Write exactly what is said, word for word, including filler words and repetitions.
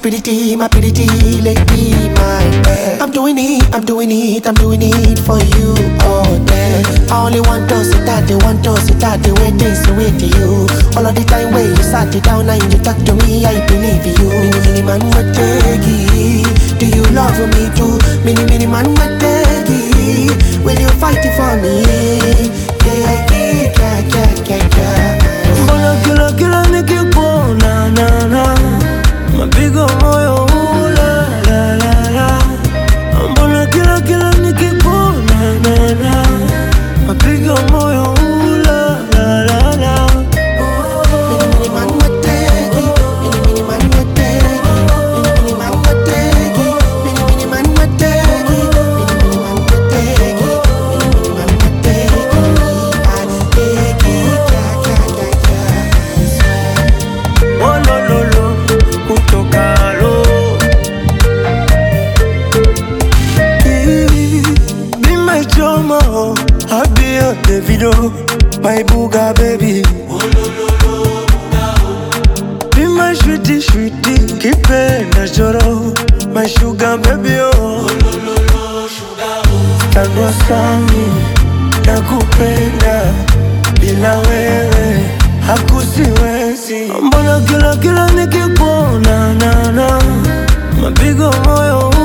pretty, my pretty lady, my bed. I'm doing it, I'm doing it, I'm doing it for you all day. I only want to sit at the want to sit at the waiting, so wait to you. All of the time where you sat it down and you talk to me, I believe you. Mini mini man, what take it? Do you love me too? Mini mini man, what take it? Will you fight it for me? Yeah, yeah, yeah, yeah, yeah, yeah. Mbona kila kila nikikuona na na mapigo moyo hula la la la. Mbona kila kila nikikuona na na mapigo moyo hula la la la. Mini mini man what take it? Mini mini man what take it? Mini mini man what take it? Mini mini man what take it? Mini mini man what take it? Mini mini man what take it? I take it, yeah, yeah, yeah, yeah. Oh lo lo lo, kutoka lo. Be my drama, I be your Davido, my booga baby. Be my sweetie sweetie, kipenda choro, my sugar baby oh. Stanwa sami, nakupenda, bila wewe hakusiwezi. Mbona kila kila nikikuona na na mapigo moyo